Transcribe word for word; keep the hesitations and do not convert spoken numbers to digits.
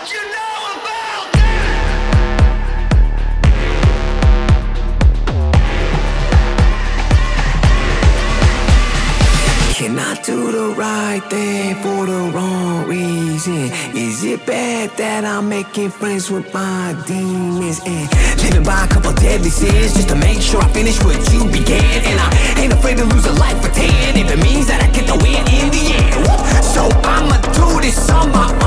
You know about that? Can I do the right thing for the wrong reason? Is it bad that I'm making friends with my demons and living by a couple deadly sins just to make sure I finish what you began? And I ain't afraid to lose a life for ten if it means that I get the win in the end. So I'ma do this on my